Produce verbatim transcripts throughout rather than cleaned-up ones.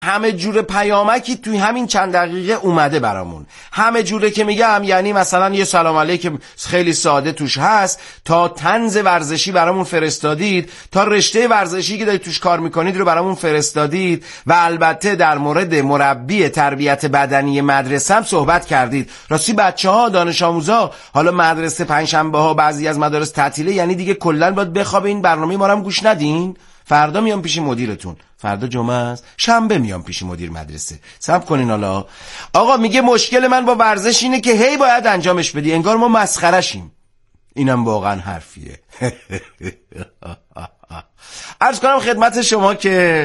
همه جور پیامکی توی همین چند دقیقه اومده برامون. همه جوره که میگم یعنی مثلا یه سلام علیکم خیلی ساده توش هست، تا طنز ورزشی برامون فرستادید، تا رشته ورزشی که دارید توش کار میکنید رو برامون فرستادید، و البته در مورد مربی تربیت بدنی مدرسه هم صحبت کردید. راستی بچه‌ها، دانش آموزا، حالا مدرسه پنجشنبه ها بعضی از مدارس تعطیله، یعنی دیگه کلا باید بخوابه این برنامه ما رو هم گوش ندین. فردا میام پیش مدیرتون، فردا جمعه است، شنبه میام پیش مدیر مدرسه. صبر کنین حالا. آقا میگه مشکل من با ورزش اینه که هی باید انجامش بدی، انگار ما مسخره‌شیم. اینم واقعا حرفیه. عرض کنم خدمت شما که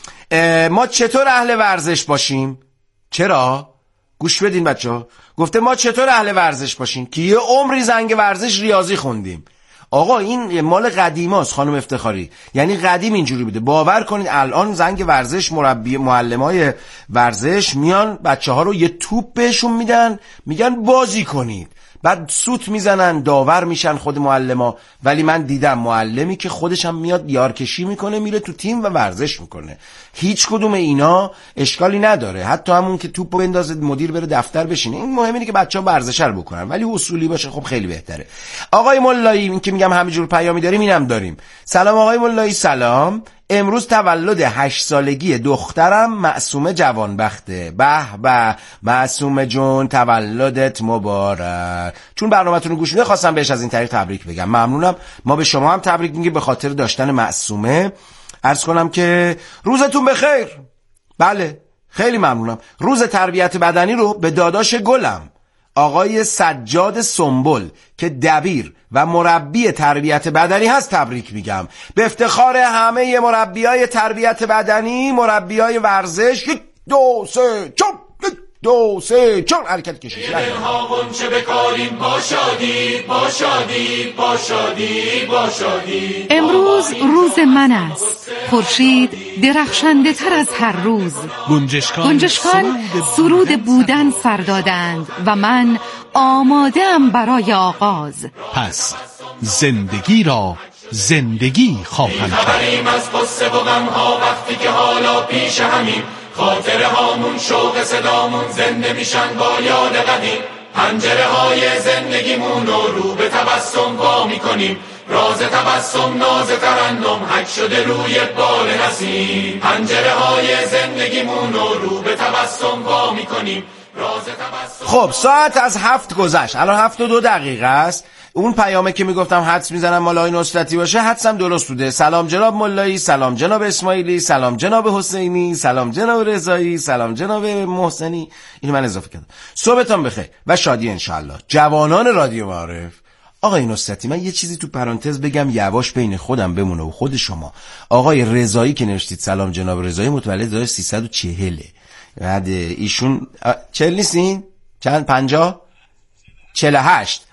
ما چطور اهل ورزش باشیم. چرا؟ گوش بدین بچه‌ها. گفته ما چطور اهل ورزش باشیم که یه عمری زنگ ورزش ریاضی خوندیم. آقا این مال قدیماست خانم افتخاری، یعنی قدیم اینجوری بوده. باور کنید الان زنگ ورزش، مربی معلمای ورزش میان بچه ها رو یه توپ بهشون میدن، میگن بازی کنید، بعد سوت میزنن، داور میشن خود معلما. ولی من دیدم معلمی که خودش هم میاد یارکشی میکنه، میره تو تیم و ورزش میکنه. هیچ کدوم اینا اشکالی نداره، حتی همون که توپو بندازه مدیر بره دفتر بشینه. این مهم اینه که بچه‌ها ورزش رو بکنن، ولی اصولی باشه خب خیلی بهتره. آقای ملایی، این که میگم همینجور پیامی داریم، اینم داریم. سلام آقای ملایی. سلام. امروز تولد هشت سالگی دخترم معصومه جوانبخته. به به معصومه جون، تولدت مبارک. چون برنامه‌تون رو گوش میده خواستم بهش از این طریق تبریک بگم. ممنونم. ما به شما هم تبریک میگیم به خاطر داشتن معصومه. عرض کنم که روزتون بخیر. بله خیلی ممنونم. روز تربیت بدنی رو به داداش گلم آقای سجاد سنبل که دبیر و مربی تربیت بدنی هست تبریک میگم. به افتخار همه مربیای تربیت بدنی، مربیای ورزش. یک دو سه چون، یک دو سه چون، حرکت کشید. دلها غنچه بکاریم، با شادی با شادی با شادی با شادی. امروز روز من است، خورشید درخشنده تر از هر روز. گنجشکان, گنجشکان سرود بودن سر دادند و من آماده‌ام برای آغاز. پس زندگی را زندگی خواهم کرد. خبریم از قصه و غمها وقتی که حالا پیش همیم، خاطره هامون شوق صدامون زنده میشن با یاد قدیم. پنجره های زندگیمون رو رو به تبسم وا میکنیم، راز تبسم ناز ترنم حک شده روی بال نسیم. پنجره های زندگیمون رو رو به تبسم وا میکنیم، راز تبسم. خب ساعت از هفت گذشت، الان هفت و دو دقیقه است. اون پیامه که میگفتم حدس میزنم مولای نصرتی باشه، حدسم درست بوده. سلام جناب مولایی، سلام جناب اسماعیلی، سلام جناب حسینی، سلام جناب رضایی، سلام جناب محسنی. اینو من اضافه کردم. صبحتون بخیر و شادی انشالله. جوانان رادیو معارف. آقای نصرتی من یه چیزی تو پرانتز بگم یواش بین خودم بمونه و خود شما. آقای رضایی که نوشتید سلام جناب رضایی، متولد داره سیصد و چهل. بعد ایشون چهل نیستین؟ چند؟ پنجاه؟ چهل و هشت.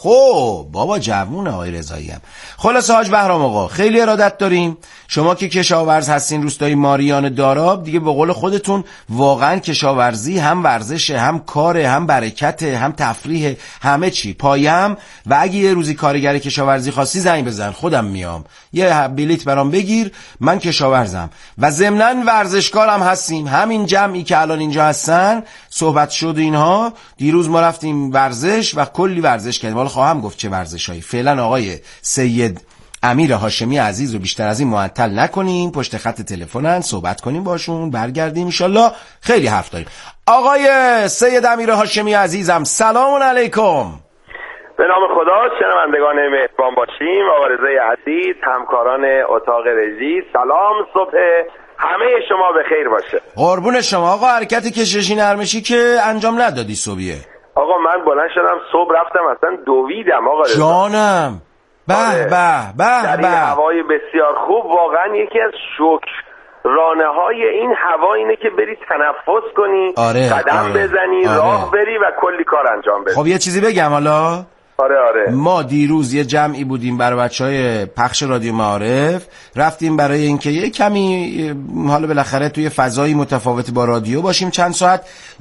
خب بابا جوونه آقای رضایی هم. خلاص حاج بهرام آقا خیلی ارادت داریم. شما که کشاورز هستین روستای ماریان داراب، دیگه به قول خودتون واقعا کشاورزی هم ورزشه، هم کاره، هم برکته، هم تفریح، همه چی پایم. و اگه یه روزی کارگر کشاورزی خواستی زنگ بزن، خودم میام، یه بلیت برام بگیر، من کشاورزم و ضمناً ورزشکارم هستیم. همین جمعی که الان اینجا هستن صحبت شد اینها، دیروز ما رفتیم ورزش و کلی ورزش کردیم. حالا خواهم گفت چه ورزشایی. فعلا آقای سید امیر هاشمی عزیز رو بیشتر از این معطل نکنیم، پشت خط تلفنن، صحبت کنیم باشون، برگردیم انشالله. خیلی حرف داریم. آقای سید امیر هاشمی عزیزم سلام علیکم. به نام خدا، شنوندگان مهربان باشیم. آقا رضای عزیز، همکاران اتاق رژی، سلام، صبح همه شما به خیر باشه. قربون شما. آقا حرکت کششی نرمشی که انجام ندادی صبحیه؟ آقا من بلند شدم صبح رفتم اصلا دویدم آقا رضا. جانم. به به به به. هوای بسیار خوب، واقعا یکی از شکر رانه های این هوا اینه که بری تنفس کنی، آره، قدم آره، بزنی، آره. راه بری و کلی کار انجام بدی. خب یه چیزی بگم حالا. آره آره. ما دیروز یه جمعی بودیم برای بچهای پخش رادیو معارف، رفتیم برای اینکه یه کمی حالا بالاخره توی فضایی متفاوت با رادیو باشیم چند ساعت.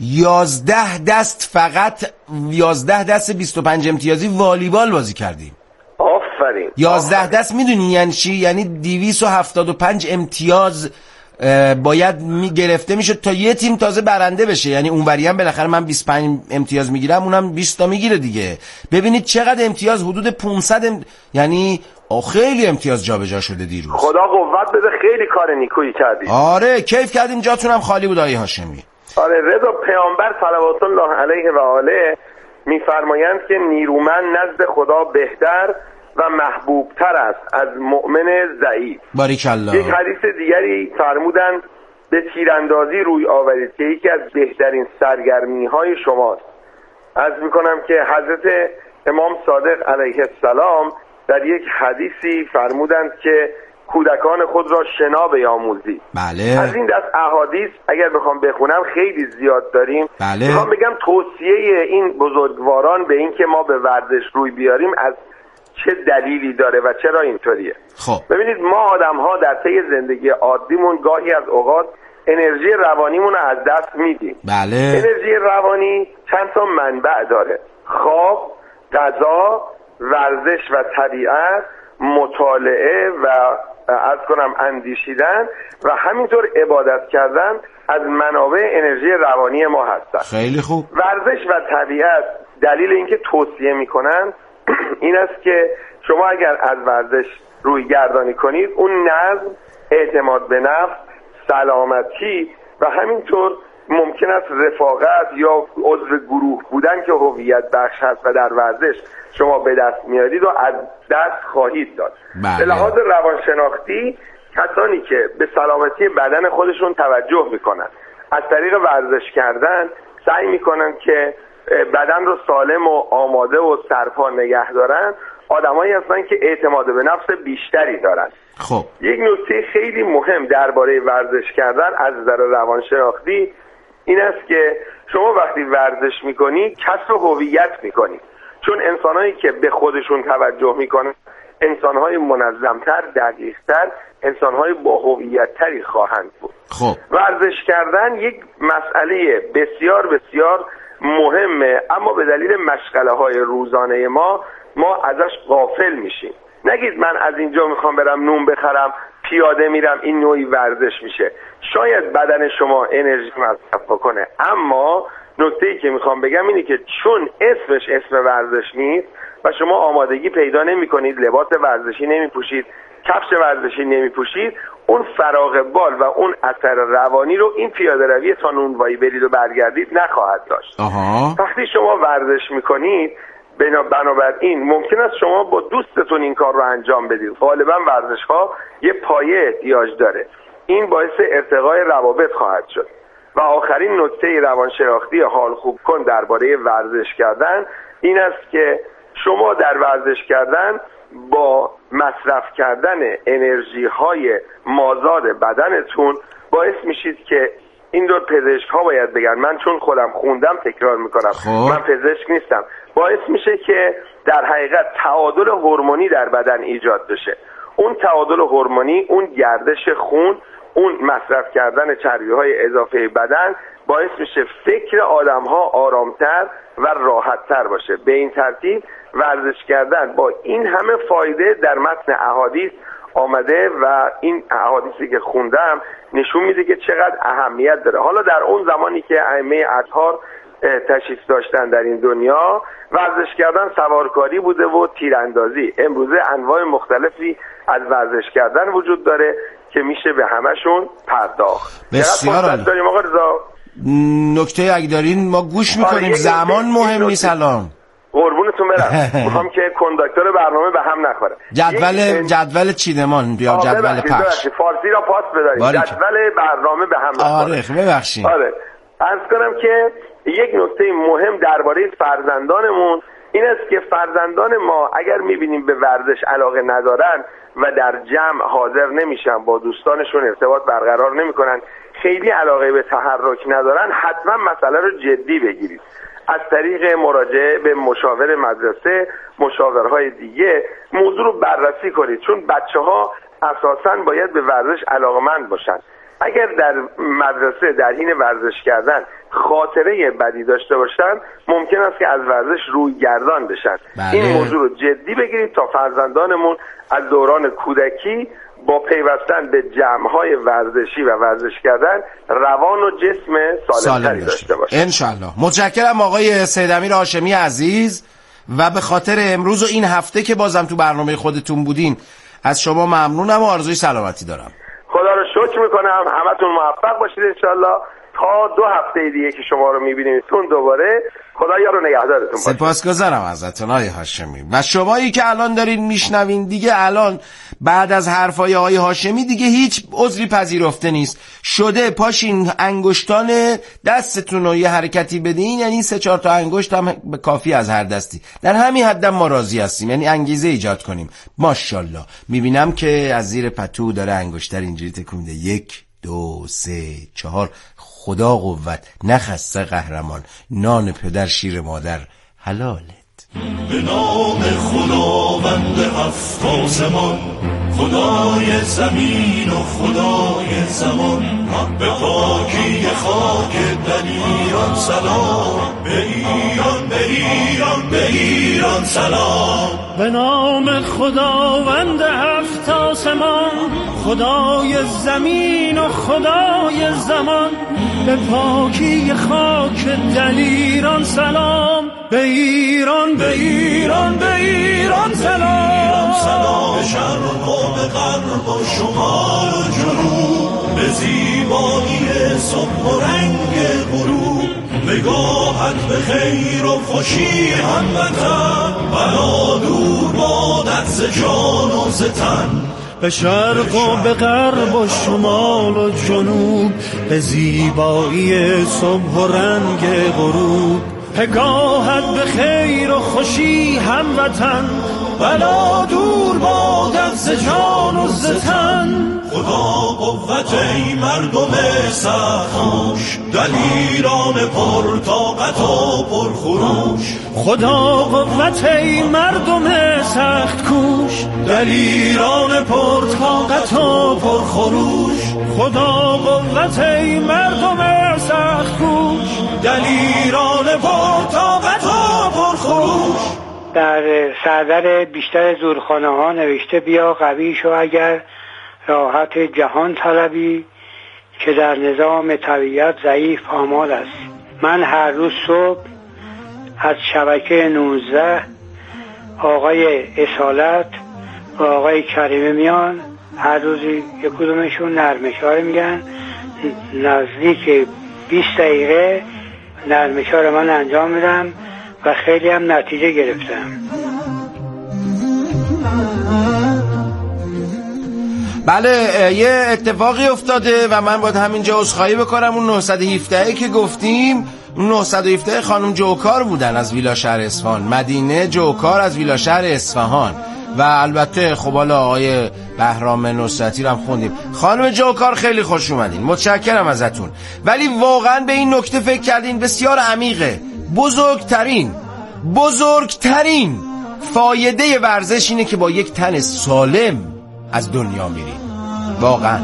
یازده دست، فقط یازده دست بیست و پنج امتیازی والیبال بازی کردیم. آفرین. یازده دست میدونی یعنی چی؟ یعنی دویست و هفتاد و پنج امتیاز باید می گرفته میشه تا یه تیم تازه برنده بشه. یعنی اونوری هم بالاخره من بیست و پنج امتیاز میگیرم، اونم بیست تا میگیره دیگه. ببینید چقدر امتیاز، حدود پانصد ام... یعنی خیلی امتیاز جابجا شده دیروز. خدا قوت بده، خیلی کار نیکویی کردید. آره کیف کردیم، جاتونم خالی بود آقای هاشمی. آره رضا، پیامبر صلوات الله علیه و آله میفرمایند که نیرومند نزد خدا بهتر و محبوبتر است از مؤمن ضعیف. باریکالله. یک حدیث دیگری فرمودند به تیراندازی روی آورید که یکی از بهترین سرگرمی های شماست. عرض میکنم که حضرت امام صادق علیه السلام در یک حدیثی فرمودند که کودکان خود را شنا بیاموزید. بله. از این دست احادیث اگر بخوام بخونم خیلی زیاد داریم. بله. میخوام بگم توصیه این بزرگواران به این که ما به ورزش روی بیاریم از چه دلیلی داره و چرا اینطوریه. خب ببینید ما آدم ها در طی زندگی عادیمون گاهی از اوقات انرژی روانیمون رو از دست میدیم. بله. انرژی روانی چند تا منبع داره: خواب، غذا، ورزش و طبیعت، مطالعه و از کنم اندیشیدن و همینطور عبادت کردن از منابع انرژی روانی ما هستن. خیلی خوب. ورزش و طبیعت دلیل اینکه توصیه میکنن این است که شما اگر از ورزش روی گردانی کنید، اون نظم، اعتماد به نفس، سلامتی و همینطور ممکن است رفاقت یا عضو گروه بودن که هویت بخش هست و در ورزش شما به دست میارید و از دست خواهید داد. بله. به لحاظ روانشناختی کسانی که به سلامتی بدن خودشون توجه میکنن از طریق ورزش کردن سعی میکنن که بدن رو سالم و آماده و سرپا نگه دارن، آدمایی هستن که اعتماد به نفس بیشتری دارن. خب یک نکته خیلی مهم درباره ورزش کردن از نظر روانشناختی این است که شما وقتی ورزش میکنی کسب هویت میکنی، چون انسانهایی که به خودشون توجه میکنن انسانهای منظمتر، دقیقتر، انسانهای با هویتتری خواهند بود. خب ورزش کردن یک مسئله بسیار بسیار مهمه، اما به دلیل مشغله های روزانه ما ما ازش غافل میشیم. نگید من از اینجا میخوام برم نون بخرم، پیاده میرم، این نوعی ورزش میشه. شاید بدن شما انرژی مصرف بکنه، اما نکته‌ای که میخوام بگم اینه که چون اسمش اسم ورزش نیست و شما آمادگی پیدا نمی‌کنید، لباس ورزشی نمی‌پوشید، کفش ورزشی نمی‌پوشید، اون فراغ بال و اون اثر روانی رو این پیاده روی تا نونوایی برید و برگردید نخواهد داشت. آها. وقتی شما ورزش می‌کنید بنابراین ممکن است شما با دوستتون این کار رو انجام بدید. غالبا ورزش‌ها یه پایه احتیاج داره. این باعث ارتقای روابط خواهد شد. و آخرین نکته روانشناختی حال خوب کن درباره ورزش کردن این است که شما در ورزش کردن با مصرف کردن انرژی های مازاد بدنتون باعث میشید که این دو پزشک ها باید بگن، من چون خودم خوندم تکرار میکنم، خوب. من پزشک نیستم، باعث میشه که در حقیقت تعادل هورمونی در بدن ایجاد بشه. اون تعادل هورمونی، اون گردش خون، اون مصرف کردن چربی‌های اضافه بدن باعث میشه فکر آدم‌ها آرامتر و راحت‌تر باشه. به این ترتیب ورزش کردن با این همه فایده در متن احادیث آمده و این احادیثی که خوندم نشون میده که چقدر اهمیت داره. حالا در اون زمانی که ائمه اطهار تشریف داشتن در این دنیا، ورزش کردن سوارکاری بوده و تیراندازی. امروزه انواع مختلفی از ورزش کردن وجود داره که میشه به همشون پرداخت. بسیار عالی. داریم آقا رضا. نکته اگه دارین ما گوش میکنیم. آره، زمان مهم نیست الان. قربونتون برم. میخوام که کنداکتور برنامه به هم نخوره. جدول یک... جدول چیدمان یا جدول پخش. فارسی را پاس بداریم. جدول برنامه به هم نخوره. آره ببخشید. آره. عرض کنم که یک نکته مهم درباره فرزندانمون این است که فرزندان ما اگر میبینیم به ورزش علاقه ندارن و در جمع حاضر نمیشن، با دوستانشون ارتباط برقرار نمیکنن، خیلی علاقه به تحرک ندارن، حتما مسئله رو جدی بگیرید. از طریق مراجعه به مشاور مدرسه، مشاورهای دیگه موضوع رو بررسی کنید، چون بچه‌ها اساساً باید به ورزش علاقه‌مند باشن. اگر در مدرسه در حین ورزش کردن خاطره بدی داشته باشن، ممکن است که از ورزش روی گردان بشن. بله. این موضوع رو جدی بگیرید تا فرزندانمون از دوران کودکی با پیوستن به جمع‌های ورزشی و ورزش کردن روان و جسم سالم‌تری داشته باشه انشالله. متشکرم آقای سید امیر هاشمی عزیز و به خاطر امروز و این هفته که بازم تو برنامه خودتون بودین از شما ممنونم و آرزوی سلامتی دارم. خدا رو شکر میکنم، همتون موفق باشید انشالله. تا دو هفته دیگه که شما رو میبینیمتون دوباره. خدا یار و نگهدارتون باشه. سپاسگزارم ازتون آقای هاشمی. و شمایی که الان دارین میشنوین دیگه الان بعد از حرفای آقای هاشمی دیگه هیچ عذری پذیرفته نیست. شده پاشین انگشتان دستتون رو یه حرکتی بدین، یعنی سه چهار تا انگشت هم کافی از هر دستی. در همین حد ما راضی هستیم، یعنی انگیزه ایجاد کنیم. ماشاءالله میبینم که از زیر پتو داره انگشتر اینجوری تکون میده. یک دو سه چهار. خدا قوت، نخسته قهرمان، نان پدر شیر مادر حلالت. به نام خداوند هفت آسمان، خدای زمین و خدای زمان، به پاکی خاک در ایران سلام، به ایران به ایران به ایران سلام. به نام خداوند هفت آسمان، خدای زمین و خدای زمان، به پاکی خاک در ایران سلام، به ایران به ایران به ایران سلام. سلام به شرق و به غرب و شمال و جنوب، به زیبایی صبح و رنگ غروب، نگاهت به خیر و خوشی هموطن، بلا دور بادت ز جان و ز تن. به شرق و به غرب و شمال و جنوب، به زیبایی صبح و رنگ غروب، پگاهت به خیر و خوشی هموطن، بلا دور بادت ز جان و ز تن. خدا قوت ای مردم سرخوش، دلیران پر طاقت و پر خروش. خدا قوت ای مردم سخت کوش، دلیران پر طاقت و پر خروش. خدا قوت ای مردم سخت کوش، دلیران پر طاقت و پر خروش. در سردر بیشتر زورخانه ها نوشته بیا قوی شو اگر راحت جهان طلبی، که در نظام طبیعت ضعیف آمال است. من هر روز صبح از شبکه نوزده آقای اصالت و آقای کریمه میان، هر روزی یک کدومشون نرمشاره میگن، نزدیک بیست دقیقه نرمشار من انجام میدم و خیلی هم نتیجه گرفتم. بله یه اتفاقی افتاده و من باید همینجا عذرخواهی بکنم. اون نهصد و هفده که گفتیم، اون نهصد و هفده خانم جوکار بودن از ویلا شهر اصفهان، مدینه جوکار از ویلا شهر اصفهان. و البته خب حالا آقای بهرام نصرتی رو هم خوندیم. خانم جوکار خیلی خوش اومدین، متشکرم ازتون. ولی واقعا به این نکته فکر کردین؟ بسیار عمیقه. بزرگترین بزرگترین فایده ورزش اینه که با یک تن سالم از دنیا میرین. واقعا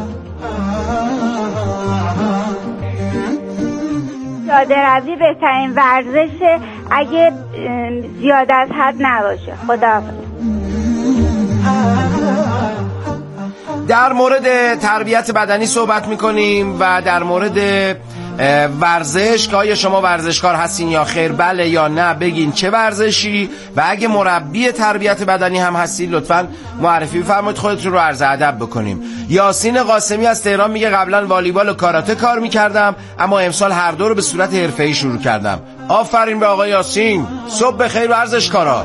پیاده روی بهترین ورزشه اگه زیاد از حد نباشه. خداحافظ. در مورد تربیت بدنی صحبت میکنیم و در مورد ورزش که آیا شما ورزشکار هستین یا خیر، بله یا نه، بگین چه ورزشی، و اگه مربی تربیت بدنی هم هستین لطفاً معرفی بفرمایید خودتون رو عرض ادب بکنیم. یاسین قاسمی از تهران میگه قبلا والیبال و کاراته کار میکردم اما امسال هر دو رو به صورت حرفه‌ای شروع کردم. آفرین به آقای یاسین. صبح بخیر ورزشکارا.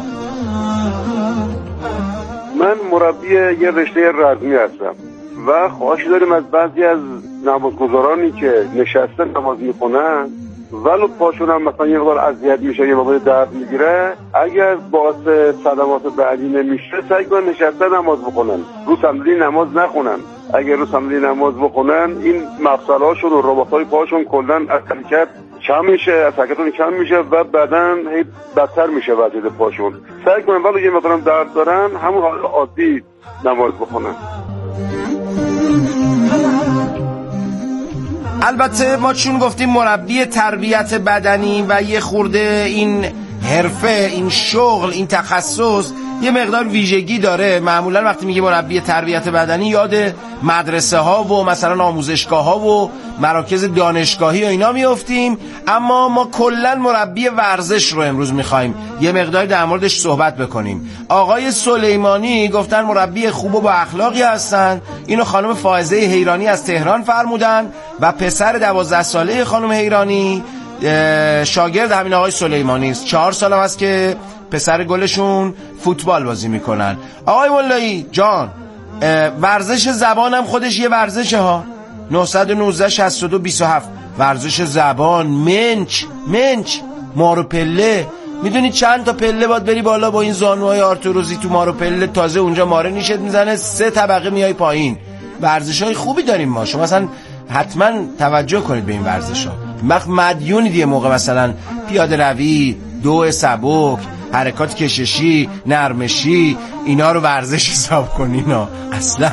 من مربی یه رشته رزمی هستم و خواهش داریم از بعضی از نمازگزارانی که نشسته نماز میخونن ولو پاشون هم مثلا یه مقدار اذیت میشه، یه مقدار درد میگیره، اگر باعث صدمات بعدی نمیشه سعی کنن نشسته نماز بخونن، رو صندلی نماز نخونن. اگر رو صندلی نماز بخونن این مفصل‌هاشون و رباط‌های پاهاشون کلا از حرکت کم میشه، از حرکتون کم میشه و بدن هی بدتر میشه وضعیت پاشون. سعی کنن ولو یه مقدار درد دارن همون حال عادی نماز بخونن. البته ما چون گفتیم مربی تربیت بدنی و یه خورده این حرفه، این شغل، این تخصص یه مقدار ویژگی داره. معمولا وقتی میگه مربی تربیت بدنی یاد مدرسه ها و مثلا آموزشگاه ها و مراکز دانشگاهی و اینا میافتیم، اما ما کلا مربی ورزش رو امروز میخوایم یه مقدار در موردش صحبت بکنیم. آقای سلیمانی گفتن مربی خوب و با اخلاقی هستن. اینو خانم فائزه حیرانی از تهران فرمودن و پسر دوازده ساله خانم حیرانی شاگرد همین آقای سلیمانی است. چهار سال هم هست که پسر گلشون فوتبال بازی میکنن. آقای مولایی جان، ورزش زبان هم خودش یه ورزشه ها. نه یک نه شصت دو بیست و هفت ورزش زبان، منچ منچ مارو پله. میدونی چند تا پله باید بری بالا با این زانوهای آرتروزی تو مارو پله؟ تازه اونجا ماره نیشت میزنه، سه طبقه میای پایین. ورزش های خوبی داریم ما، شما مثلا حتما توجه کنید به این ورزش ها. وقت مدیونید یه موقع مثلا پیاده روی، دو سبک، حرکات کششی، نرمشی، اینا رو ورزش حساب کنین ها. اصلا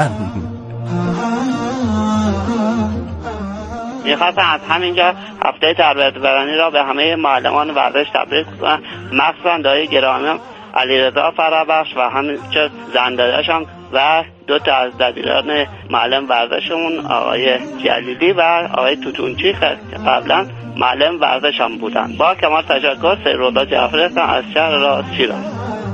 میخواستم از همینجا هفته تربیت بدنی را به همه معلمان ورزش تبریک کنم، مخصوصا دایی گرامیم علیرضا فرابخش و همینجا زنداداشم و دو تا از دبیران معلم ورزشمون آقای جلیلی و آقای توتونچی که قبلا معلم ورزشم بودن. با کمال تشکر، سیرولا جعفری هستم از شهر راست شیراز.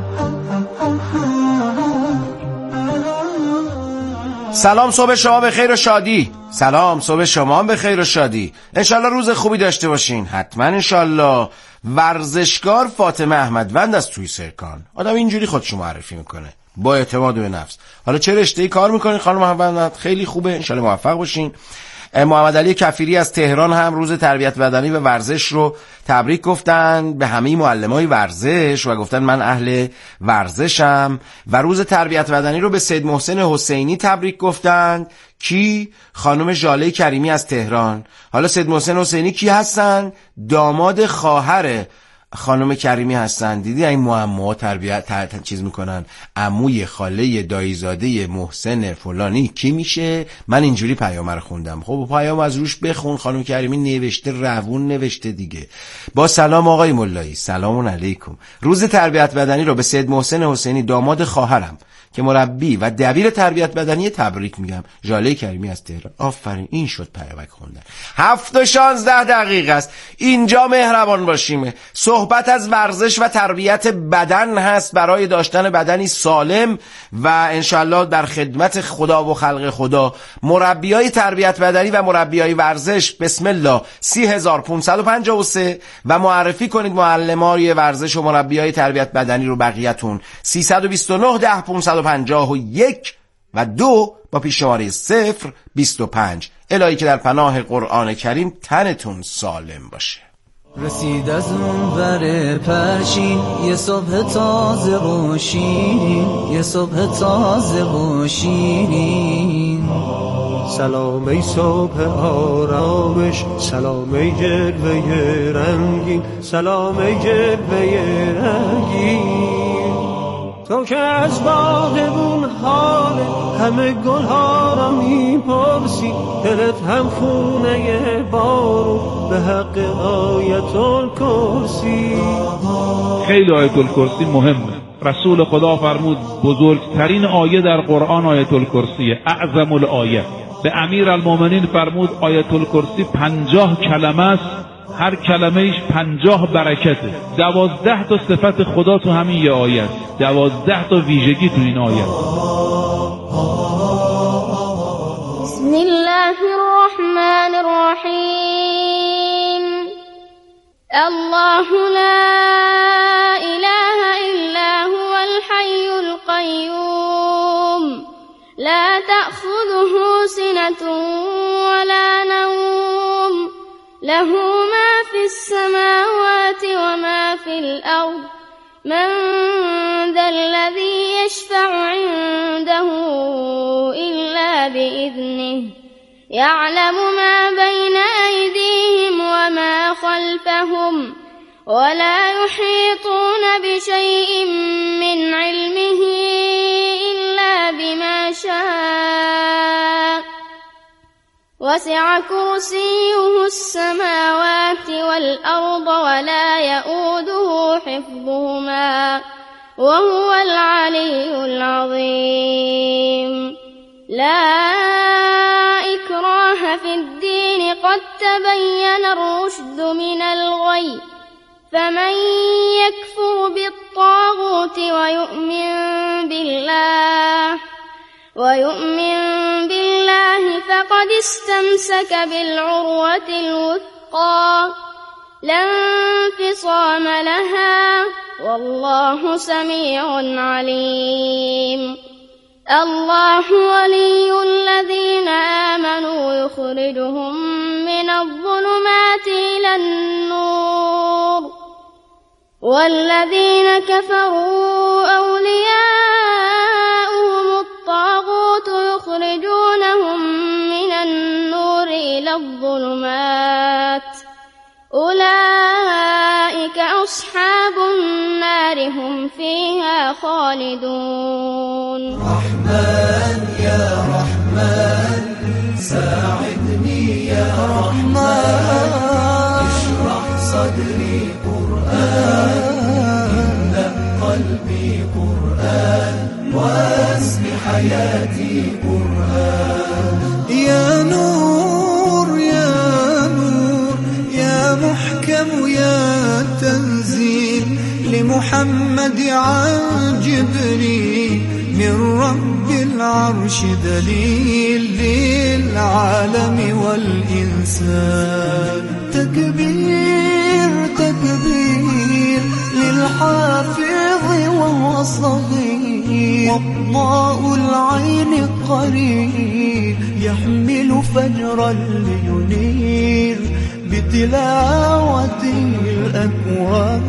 سلام، صبح شما به خیر و شادی. سلام، صبح شما به خیر و شادی. انشالله روز خوبی داشته باشین. حتما انشالله. ورزشکار فاطمه احمدوند از توی سرکان. آدم اینجوری خودشو معرفی میکنه، با اعتماد به نفس. حالا چه رشته‌ای کار میکنین خانم احمدوند؟ خیلی خوبه، انشالله موفق باشین. محمد علی کفیری از تهران هم روز تربیت بدنی و ورزش رو تبریک گفتن به همه معلمای ورزش و گفتن من اهل ورزشم. و روز تربیت بدنی رو به سید محسن حسینی تبریک گفتن. کی؟ خانم ژاله کریمی از تهران. حالا سید محسن حسینی کی هستن؟ داماد خواهر خانم کریمی هستن. دیدی این معما تربیت تر چیز میکنن، عموی خاله داییزاده محسن فلانی کی میشه؟ من اینجوری پیام رو خوندم. خب پیام از روش بخون. خانم کریمی نوشته، روون نوشته دیگه. با سلام آقای مولایی، سلام علیکم. روز تربیت بدنی رو به سید محسن حسینی داماد خواهرم که مربی و دبیر تربیت بدنی تبریک میگم. ژاله کریمی از تهران. آفرین، این شد پیامک خوندن. هفت و شانزده دقیقه است. اینجا مهربان باشیم. صحبت از ورزش و تربیت بدن هست برای داشتن بدنی سالم و انشالله در خدمت خدا و خلق خدا. مربیای تربیت بدنی و مربیای ورزش بسم الله سی هزار پانصد و پنجاه و سه و معرفی کنید معلمای ورزش و مربیای تربیت بدنی رو بقیه‌تون. سیصد و بیست و نه ده پانصد و پنجاه و یک و دو با پیش شماره صفر بیست و پنج. الهی که در پناه قرآن کریم تنتون سالم باشه. رسید از اون بر پرچین یه صبح تازه و شیرین، یه صبح تازه و شیرین. سلام ای صبح آرامش، سلام ای جلوه رنگین، سلام ای جلوه رنگین. تو که از باغبون حال همه گل ها را میپرسی، دلت هم خونه بارو به حق آیت الکرسی. خیلی آیت الکرسی مهمه. رسول خدا فرمود بزرگترین آیه در قرآن آیت الکرسیه، اعظم الآیه. به امیر المومنین فرمود آیت الکرسی پنجاه کلمه است، هر کلمه ایش پنجاه برکته. دوازده تا صفت خدا تو همین یه آیه است، دوازده تا ویژگی تو این آیه. بسم الله الرحمن الرحیم. الله لا اله الا هو الحي القيوم لا تأخذه سنة ولا نوم له ما في السماوات وما في الأرض من ذا الذي يشفع عنده إلا بإذنه يعلم ما بين أيديهم وما خلفهم ولا يحيطون بشيء من علمه إلا بما شاء وسع كرسيه السماوات والأرض ولا يؤوده حفظهما وهو العلي العظيم. لا إكراه في الدين قد تبين الرشد من الغي، فمن يكفر بالطاغوت ويؤمن بالله ويؤمن بالله فقد استمسك بالعروة الوثقى لا انفصام لها، والله سميع عليم. الله ولي الذين آمنوا يخرجهم من الظلمات إلى النور، والذين كفروا أولياؤهم الطاغوت يخرجونهم من النور إلى الظلمات، أولئك أصحاب النار هم فيها خالدون. رحمن يا رحمن ساعدني يا رحمن، اشرح صدري قرآن، املأ قلبي قرآن، واسم حياتي قرآن. يا نور يا نور يا محكم يا تنزيل لمحمد عن جبريل من رب العرش دليل للعالم والإنسان. تكبير تكبير للحافظ وهو صغير، وضاء العين قريب يحمل فجرا لينير بتلاوته الأكوان.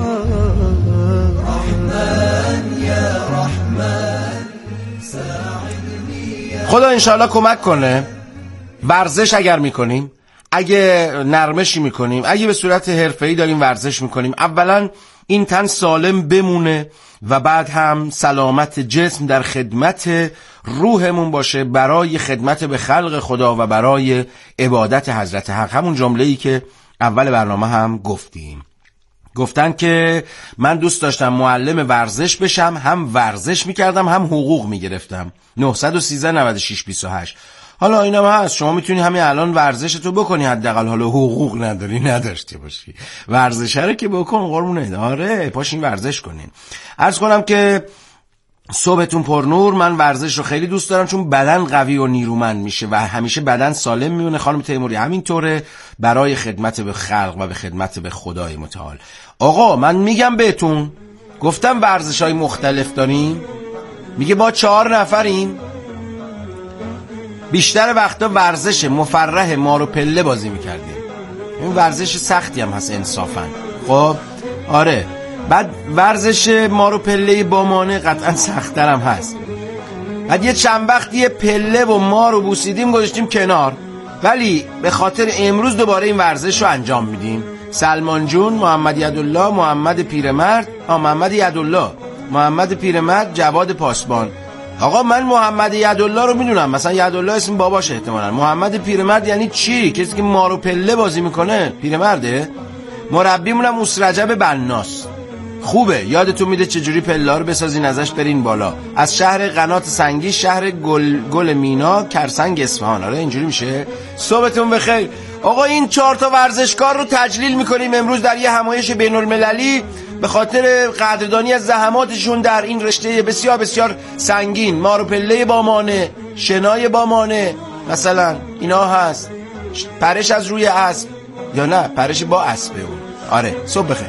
رحمن يا رحمن ساعدني يا خدا انشاءالله کمک کنه. ورزش اگر میکنیم، اگه نرمشی میکنیم، اگه به صورت حرفه‌ای داریم ورزش میکنیم، اولا این تن سالم بمونه و بعد هم سلامت جسم در خدمت روحمون باشه برای خدمت به خلق خدا و برای عبادت حضرت حق. همون جمله‌ای که اول برنامه هم گفتیم، گفتن که من دوست داشتم معلم ورزش بشم، هم ورزش میکردم هم حقوق میگرفتم. نه یک سه نه شش بیست و هشت. حالا اینم هست، شما میتونی همین الان ورزشتو بکنی، حداقل حالا حقوق نداری نداشته باشی، ورزش رو که بکن قربونه. آره پاشین ورزش کنین. عرض کنم که صبحتون پر نور. من ورزش رو خیلی دوست دارم چون بدن قوی و نیرومند میشه و همیشه بدن سالم میمونه. خانم تیموری همینطوره، برای خدمت به خلق و به خدمت به خدای متعال. آقا من میگم بهتون، گفتم ورزش‌های مختلف داریم، میگه ما چهار نفریم، بیشتر وقتا ورزش مفرح مارو پله بازی میکردیم. این ورزش سختی هم هست انصافا. خب آره، بعد ورزش مارو پله با مانع قطعا سخت‌تر هم هست. بعد یه چند وقت یه پله و مارو بوسیدیم گذاشتیم کنار، ولی به خاطر امروز دوباره این ورزش رو انجام میدیم. سلمان جون، محمد یدالله، محمد پیرمرد، آ محمد یدالله، محمد پیرمرد، جواد پاسبان. آقا من محمد یدالله رو میدونم، مثلا یدالله اسم باباشه احتمالاً. محمد پیرمرد یعنی چی؟ کسی که مارو پله بازی میکنه پیرمرده. مربیمونم اسرجب بناس. خوبه، یادتون میده چجوری پله رو بسازین ازش برین بالا. از شهر قنات سنگی، شهر گل گل مینا، کرسنگ، اصفهان. آره اینجوری میشه. صبحتون بخیر. آقا این چهار تا ورزشکار رو تجلیل میکنیم امروز در یه همایش بین المللی به خاطر قدردانی از زحماتشون در این رشته بسیار بسیار سنگین. مارو پله با مانع، شنای با مانع مثلا، اینا هست. پرش از روی اسب، یا نه پرش با اسبه اون. آره صبح بخیر.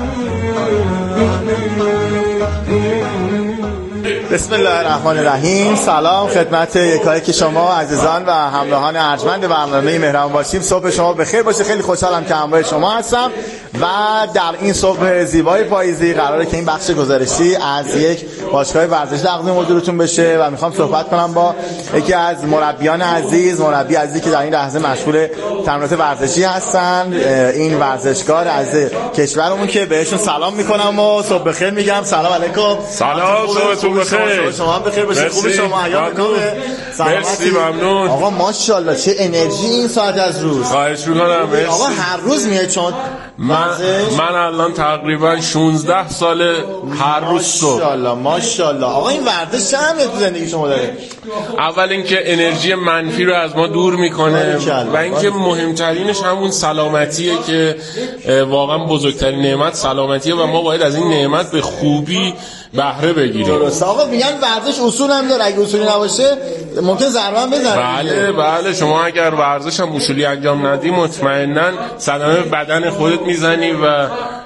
بسم الله الرحمن الرحیم. سلام خدمت یکایی که شما عزیزان و همراهان ارجمند برنامه مهربان باشیم. صبح شما بخیر باشه. خیلی خوشحالم که همراه شما هستم و در این صبح زیبای پاییزی قراره که این بخش گزارشی از یک باشگاه ورزشی تقدیم حضورتون بشه و میخوام صحبت کنم با یکی از مربیان عزیز، مربی عزیزی که در این لحظه مشغول تمرینات ورزشی هستن، این ورزشکار از کشورمون که بهشون سلام میکنم و صبح بخیر میگم. سلام علیکم. سلام، صبحتون بخیر. بخیر. شما هم بخیر باشید. خوب شما ایام خوبه؟ مرسی ممنون. آقا ماشاءالله چه انرژی این ساعت از روز. خواهش می‌کنم. مرسی. آقا هر روز میاد چون من من الان تقریبا شانزده سال هر روز صبح. ماشاءالله ماشاءالله. آقا این ورزش چه اهمیتی تو زندگی شما داره؟ اول اینکه انرژی منفی رو از ما دور میکنه و اینکه مهمترینش همون سلامتیه که واقعا بزرگترین نعمت سلامتیه و ما باید از این نعمت به خوبی بهره بگیریم. درسته. آقا میگن ورزش اصول هم داره، اگه اصولی نباشه ممکن ضربه هم بزنه. بله بله، شما اگر ورزش هم اصولی انجام ندی مطمئنا صدمه بدن خودت میزنی و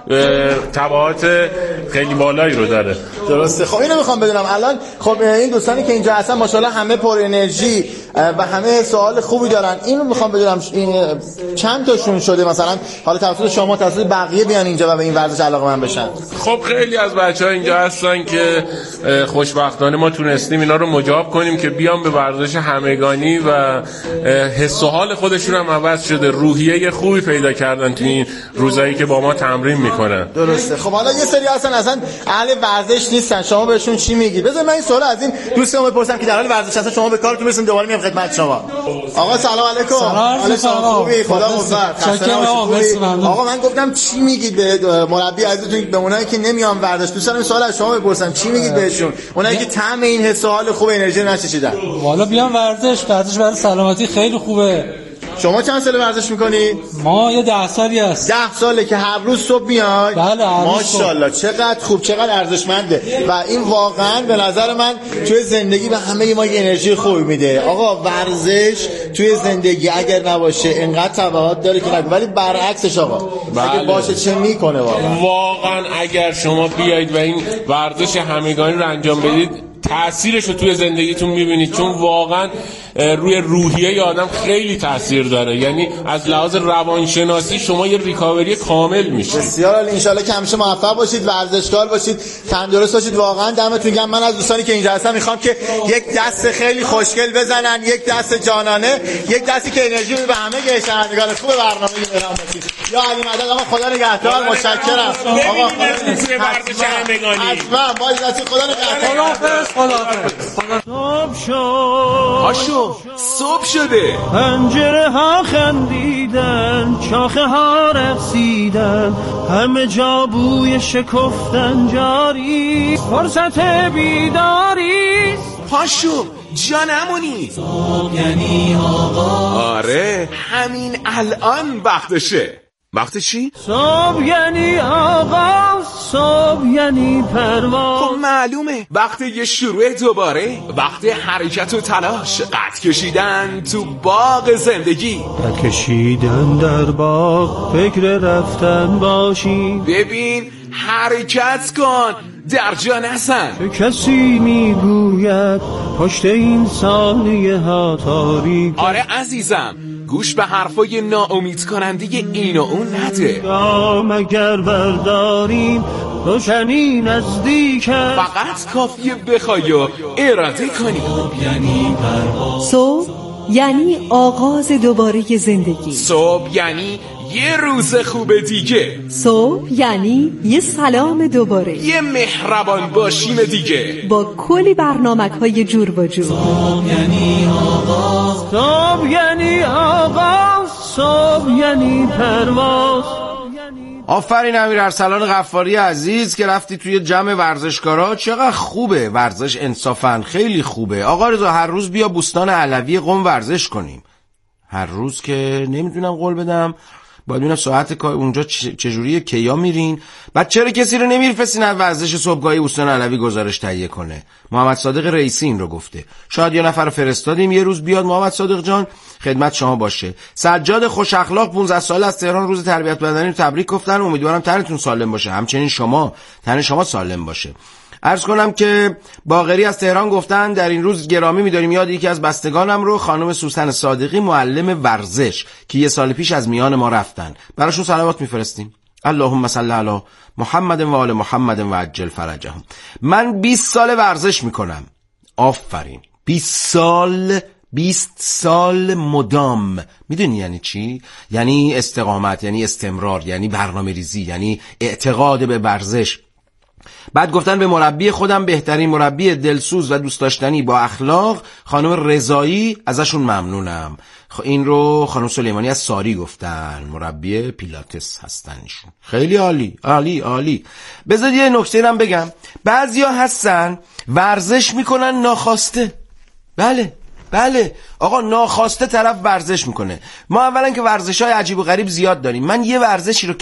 تبعات خیلی بالایی رو داره. درسته. خب اینو میخوام بدونم الان، خب این دوستانی که اینجا هستن ماشاءالله همه پر انرژی و همه سوال خوبی دارن، اینو میخوام بدونم این چند تاشون شده مثلا حالا توسط شما توسط بقیه بیان اینجا و به این ورزش علاقه‌مند بشن؟ خب خیلی از بچه‌ها اینجا هستن که خوشبختانه ما تونستیم اینا رو مجاب کنیم که بیان به ورزش همگانی و حس و حال خودشون هم عوض شده، روحیه خوبی پیدا کردن تو این روزایی که با ما تمرین میکنن. درسته. خب حالا یه سری هستن اصلا اهل ورزش نیستن، شما بهشون چی میگید؟ بذار من این سوال از این دوستمون بپرسم که در حال ورزش هستن، شما به کارتون برسید دوباره میام خدمت شما. آقا سلام علیکم. سلام سلام. خوبی؟ خدا موفق. آقا من گفتم چی میگید به مربی عزیزتون، به اونایی که نمیان ورزش؟ دوستان این سوال از شما بپرسم، چی میگید بهشون؟ اونایی که طعم این حس و حال خوب انرژی نچشیدن. والا بیان ورزش، ورزش برای سلامتی خیلی خوبه. شما چند سال ورزش میکنید؟ ما یه ده سالی هست. ده ساله که هر روز صبح میای؟ بله. ماشاءالله چقدر خوب، چقدر ارزشمنده و این واقعا به نظر من توی زندگی به همه ما یه انرژی خوبی میده. آقا ورزش توی زندگی اگر نباشه انقدر تبعات داره که نگو، ولی برعکسش آقا بله. اگه باشه چه میکنه واقعا؟ واقعا اگر شما بیایید و این ورزش همگانی رو انجام بدید تأثیرش رو توی زندگیتون میبینید، چون واقعا روی روحیه آدم خیلی تأثیر داره. یعنی از لحاظ روانشناسی شما یه ریکاوری کامل میشید. بسیار عالی. ان شاءالله که همیشه موفق باشید، ورزشکار باشید، تندرست باشید. واقعا دمتون گرم. من از دوستانی که اینجا هستن میخوام که یک دست خیلی خوشگل بزنن، یک دست جانانه، یک دستی که انرژی به همه شنوندگان خوب برنامه مهران باشید. یا علی مدد. آقا خدا نگهدار. متشکرم. آقا توی ورزش همگانی حتما با دست خدا نگهدار. صبح شد پاشو صبح شده، پنجره ها خندیدن، شاخه ها رقصیدن، همه جا بوی شکفتن جاری، فرصت بیداری. پاشو جانمونی. صبح یعنی آقا. آره همین الان وقتشه. وقت چی؟ صبح یعنی آغاز، صبح یعنی پرواز. خب معلومه وقت یه شروع دوباره، وقت حرکت و تلاش، قد کشیدن تو باغ زندگی. قد کشیدن در باغ، فکر رفتن باشی. ببین حرکت کن، در جا نزن. چه کسی میگوید پشت این ثانیه ها تاریک. آره عزیزم، گوش به حرفای ناامید کننده این و اون نده. گام اگر برداریم روشنی نزدیک است، فقط کافیه بخوای و اراده کنی. یعنی پرواز. صبح یعنی آغاز دوباره زندگی. صبح یعنی یه روز خوب دیگه. صبح یعنی یه سلام دوباره، یه مهربان باشیم دیگه با کلی برنامه‌های جور و جور. صبح یعنی آغاز، صبح یعنی آغاز، صبح یعنی پرواز. آفرین امیر ارسلان غفاری عزیز که رفتی توی جمع ورزشکارا. چقدر خوبه ورزش، انصافا خیلی خوبه. آقا رضا هر روز بیا بوستان علوی قم ورزش کنیم. هر روز که نمیدونم قول بدم، باید ببینم ساعت کار اونجا چجوریه، کیا میرین؟ بعد چرا کسی رو نمیرفسین از ورزش صبحگاهی بوستان علوی گزارش تهیه کنه؟ محمد صادق رئیسی این رو گفته. شاید یه نفر فرستادیم یه روز بیاد. محمد صادق جان خدمت شما باشه. سجاد خوش اخلاق پانزده ساله از تهران روز تربیت بدنی رو تبریک گفتن. امیدوارم تنتون سالم باشه، همچنین شما تن شما سالم باشه. عرض کنم که باقری از تهران گفتن در این روز گرامی می‌داریم یاد یکی از بستگانم رو، خانم سوسن صادقی، معلم ورزش که یه سال پیش از میان ما رفتن. براشون صلوات میفرستیم. اللهم صل علی محمد و آل محمد و عجل فرجهم. من بیست سال ورزش میکنم. آفرین. بیست سال بیست سال مدام. میدونی یعنی چی؟ یعنی استقامت، یعنی استمرار، یعنی برنامه ریزی، یعنی اعتقاد به ورزش. بعد گفتن به مربی خودم بهترین مربی دلسوز و دوست داشتنی با اخلاق خانم رضایی، ازشون ممنونم. این رو خانم سلیمانی از ساری گفتن، مربی پیلاتس هستن ایشون. خیلی عالی عالی عالی. بذار یه نکته هم بگم، بعضیا هستن ورزش میکنن ناخواسته. بله بله آقا، ناخواسته طرف ورزش میکنه. ما اولا که ورزش‌های عجیب و غریب زیاد داریم. من یه ورزشی رو